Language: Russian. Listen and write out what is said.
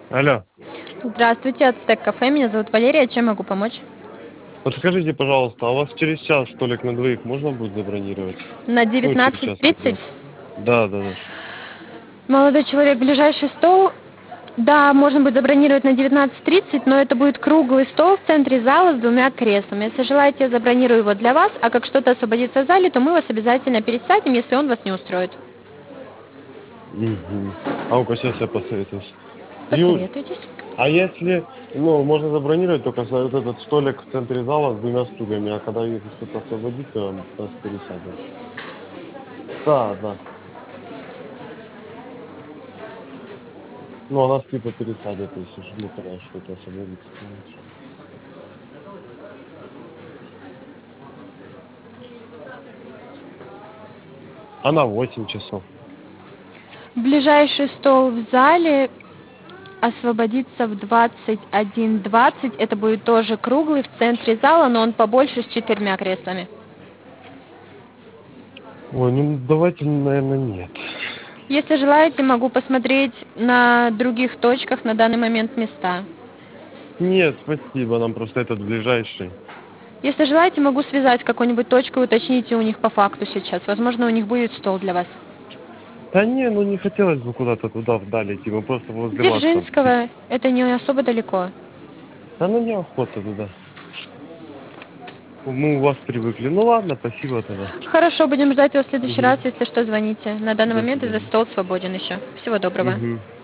Алло, Здравствуйте, Ацтек кафе. Меня зовут Валерия. Чем могу помочь? подскажите, пожалуйста, а у вас через час столик на двоих можно будет забронировать? На Ну, через час на 19:30. два. Да, да, да. Молодой человек, ближайший стол. Да, можно будет забронировать на 19:30, но это будет круглый стол в центре зала с двумя креслами. Если желаете, я забронирую его для вас, а как что-то освободится в зале, то мы вас обязательно пересадим, если он вас не устроит. Угу. А ну-ка, сейчас я посоветуюсь. Юль, Посоветуйтесь. а если, ну, можно забронировать только вот этот столик в центре зала с двумя стульями, а когда если что-то освободится, нас пересадим. Да, да. Ну, а нас типа пересадят, если же, ну, когда что-то освободится, короче. А на 8 часов? Ближайший стол в зале освободится в 21:20. Это будет тоже круглый в центре зала, но он побольше с 4 креслами. Ой, ну, давайте, наверное, нет. Если желаете, могу посмотреть на других точках на данный момент места. Нет, спасибо, нам просто этот ближайший. Если желаете, могу связать с какой-нибудь точкой, уточните у них по факту сейчас. Возможно, у них будет стол для вас. Да не, ну не хотелось бы куда-то туда вдали идти, мы просто возле вас там. Дзержинского, это не особо далеко. Да ну неохота туда. Мы у вас привыкли. Ну ладно, спасибо тогда. Хорошо, будем ждать вас в следующий Угу. раз. Если что, звоните. На данный До момент этот свидания. стол свободен еще. Всего доброго. Угу.